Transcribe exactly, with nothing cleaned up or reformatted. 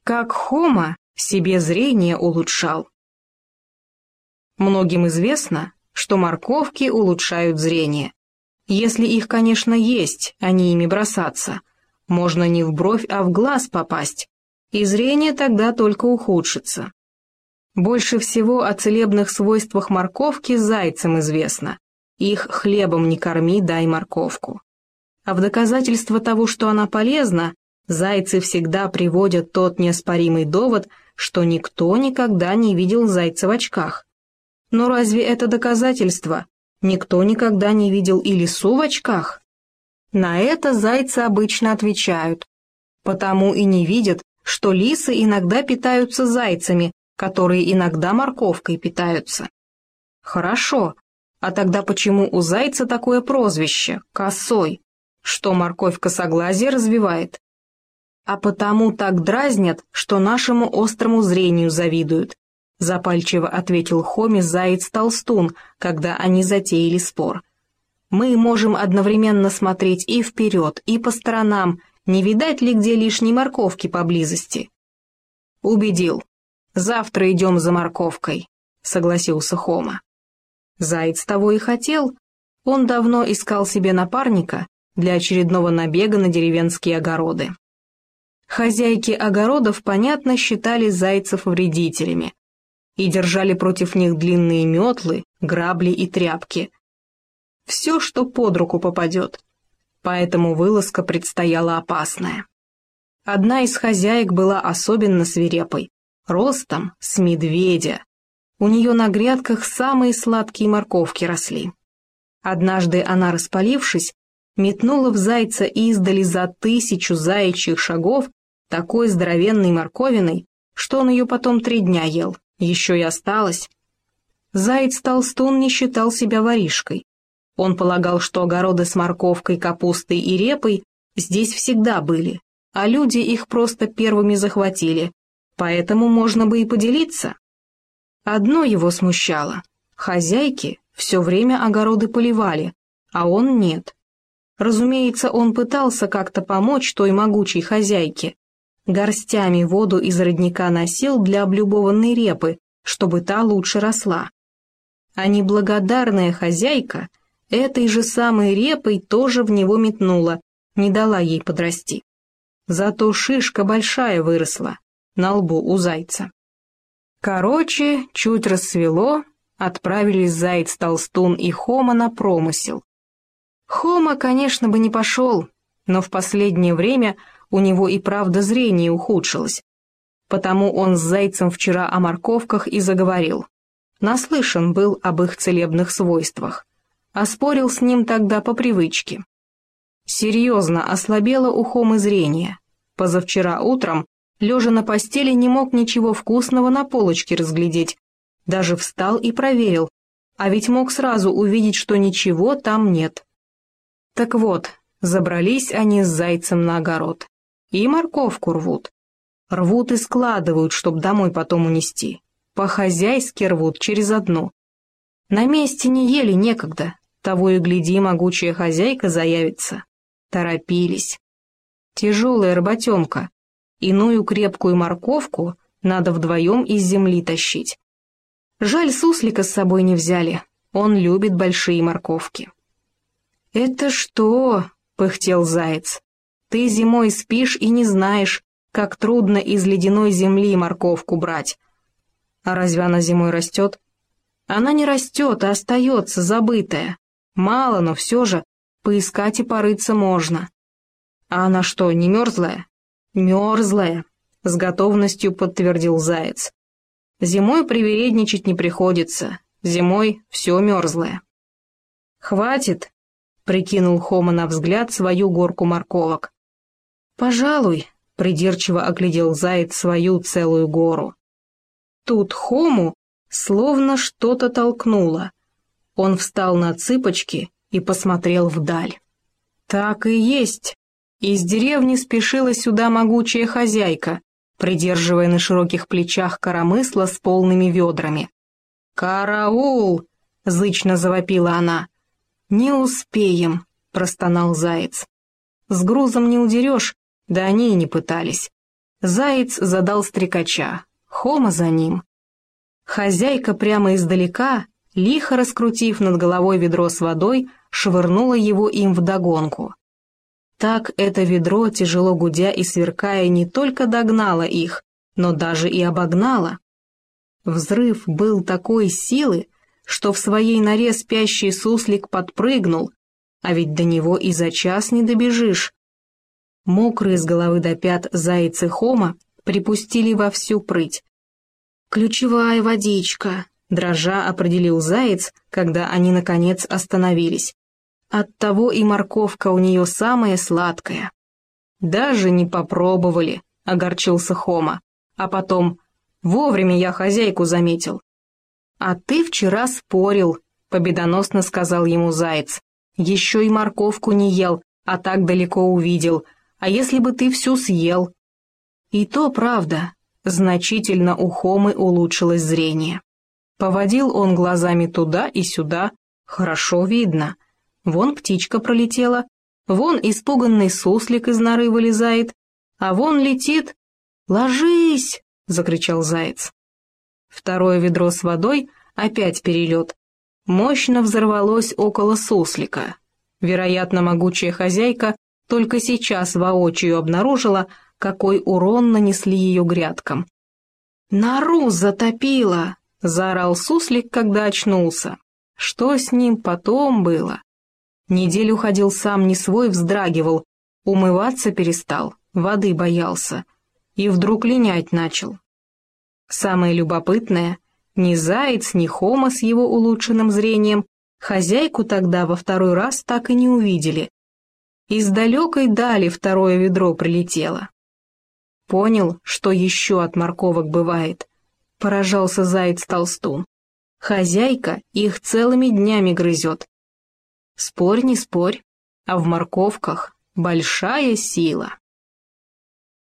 Как Хома себе зрение улучшал. Многим известно, что морковки улучшают зрение. Если их, конечно, есть, а не ими бросаться. Можно не в бровь, а в глаз попасть, и зрение тогда только ухудшится. Больше всего о целебных свойствах морковки зайцам известно. Их хлебом не корми, дай морковку. А в доказательство того, что она полезна, зайцы всегда приводят тот неоспоримый довод, что никто никогда не видел зайца в очках. Но разве это доказательство? Никто никогда не видел и лису в очках? На это зайцы обычно отвечают. Потому и не видят, что лисы иногда питаются зайцами, которые иногда морковкой питаются. Хорошо, а тогда почему у зайца такое прозвище – косой? Что морковь косоглазие развивает? А потому так дразнят, что нашему острому зрению завидуют, запальчиво ответил Хоме заяц-толстун, когда они затеяли спор. Мы можем одновременно смотреть и вперед, и по сторонам, не видать ли где лишней морковки поблизости. Убедил. Завтра идем за морковкой, согласился Хома. Заяц того и хотел. Он давно искал себе напарника для очередного набега на деревенские огороды. Хозяйки огородов, понятно, считали зайцев вредителями и держали против них длинные метлы, грабли и тряпки. Все, что под руку попадет. Поэтому вылазка предстояла опасная. Одна из хозяек была особенно свирепой, ростом с медведя. У нее на грядках самые сладкие морковки росли. Однажды она, распалившись, метнула в зайца издали за тысячу заячьих шагов такой здоровенной морковиной, что он ее потом три дня ел, еще и осталось. Заяц-толстун не считал себя воришкой. Он полагал, что огороды с морковкой, капустой и репой здесь всегда были, а люди их просто первыми захватили, поэтому можно бы и поделиться. Одно его смущало. Хозяйки все время огороды поливали, а он нет. Разумеется, он пытался как-то помочь той могучей хозяйке. Горстями воду из родника носил для облюбованной репы, чтобы та лучше росла. А неблагодарная хозяйка этой же самой репой тоже в него метнула, не дала ей подрасти. Зато шишка большая выросла на лбу у зайца. Короче, чуть рассвело, отправились заяц-толстун и Хома на промысел. Хома, конечно, бы не пошел, но в последнее время у него и правда зрение ухудшилось. Потому он с зайцем вчера о морковках и заговорил. Наслышан был об их целебных свойствах. А спорил с ним тогда по привычке. Серьезно ослабело у Хомы зрение. Позавчера утром, лежа на постели, не мог ничего вкусного на полочке разглядеть. Даже встал и проверил, а ведь мог сразу увидеть, что ничего там нет. Так вот, забрались они с зайцем на огород. И морковку рвут. Рвут и складывают, чтоб домой потом унести. По-хозяйски рвут через одну. На месте не ели некогда, того и гляди, могучая хозяйка заявится. Торопились. Тяжелая работенка. Иную крепкую морковку надо вдвоем из земли тащить. Жаль, суслика с собой не взяли, он любит большие морковки. «Это что?» — пыхтел заяц. «Ты зимой спишь и не знаешь, как трудно из ледяной земли морковку брать. А разве она зимой растет?» «Она не растет, а остается, забытая. Мало, но все же, поискать и порыться можно». «А она что, не мерзлая?» «Мерзлая», — с готовностью подтвердил заяц. «Зимой привередничать не приходится, зимой все мерзлое». «Хватит», — прикинул Хома на взгляд свою горку морковок. «Пожалуй», — придирчиво оглядел заяц свою целую гору. Тут Хому словно что-то толкнуло. Он встал на цыпочки и посмотрел вдаль. Так и есть. Из деревни спешила сюда могучая хозяйка, придерживая на широких плечах коромысла с полными ведрами. «Караул!» — зычно завопила она. «Не успеем», — простонал заяц. «С грузом не удерешь, да они и не пытались. Заяц задал стрекача, Хома за ним. Хозяйка прямо издалека, лихо раскрутив над головой ведро с водой, швырнула его им вдогонку. Так это ведро, тяжело гудя и сверкая, не только догнало их, но даже и обогнало. Взрыв был такой силы, что в своей норе спящий суслик подпрыгнул, а ведь до него и за час не добежишь. Мокрые с головы до пят заяц и Хома припустили во всю прыть. «Ключевая водичка», — дрожа определил заяц, когда они, наконец, остановились. «Оттого и морковка у нее самая сладкая». «Даже не попробовали», — огорчился Хома, а потом «вовремя я хозяйку заметил». «А ты вчера спорил», — победоносно сказал ему заяц. «Еще и морковку не ел, а так далеко увидел. А если бы ты всю съел?» И то правда, значительно у Хомы улучшилось зрение. Поводил он глазами туда и сюда, хорошо видно. Вон птичка пролетела, вон испуганный суслик из норы вылезает, а вон летит. «Ложись!» — закричал заяц. Второе ведро с водой, опять перелет, мощно взорвалось около суслика. Вероятно, могучая хозяйка только сейчас воочию обнаружила, какой урон нанесли ее грядкам. «Нору затопило!» — заорал суслик, когда очнулся. Что с ним потом было? Неделю ходил сам не свой, вздрагивал, умываться перестал, воды боялся. И вдруг линять начал. Самое любопытное, ни заяц, ни Хома с его улучшенным зрением хозяйку тогда во второй раз так и не увидели. Из далекой дали второе ведро прилетело. Понял, что еще от морковок бывает, поражался заяц-толстун. Хозяйка их целыми днями грызет. Спорь не спорь, а в морковках большая сила.